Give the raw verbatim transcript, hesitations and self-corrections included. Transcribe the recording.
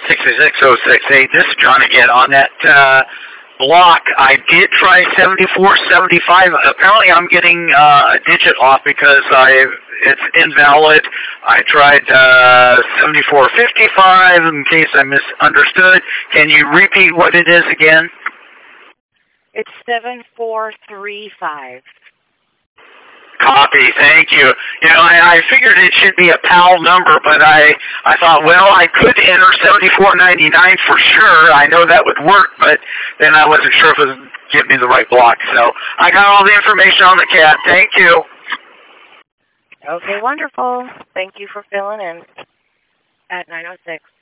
six six oh six eight. This is John again. On that uh, block, I did try seventy-four seventy-five. Apparently, I'm getting uh, a digit off because I it's invalid. I tried uh, seventy-four fifty-five in case I misunderstood. Can you repeat what it is again? It's seven four three five. Copy, thank you. You know, I, I figured it should be a PAL number, but I, I thought, well, I could enter seventy-four ninety-nine for sure. I know that would work, but then I wasn't sure if it would give me the right block. So I got all the information on the cat. Thank you. Okay, wonderful. Thank you for filling in at nine oh six.